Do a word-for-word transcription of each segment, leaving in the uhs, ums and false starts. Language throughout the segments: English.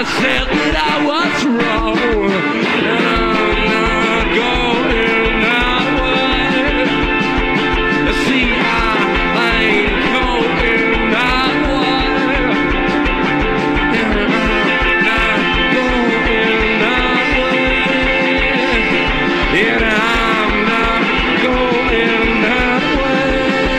said that I was wrong, and I'm not going that way. See, I ain't going that way, and I'm not going that way, and I'm not going that way.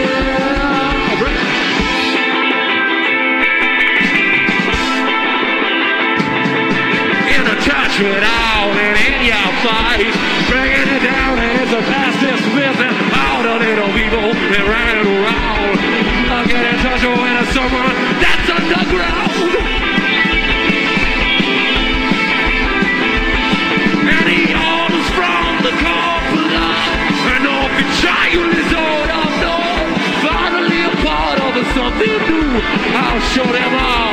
In a touch with all and in your face, bringing it down as a fastest business. All the little people that ran it around. I'll get in touch with someone that's underground. And he orders from the corporate, and off the child is all I know. Finally a part of something new. I'll show them all.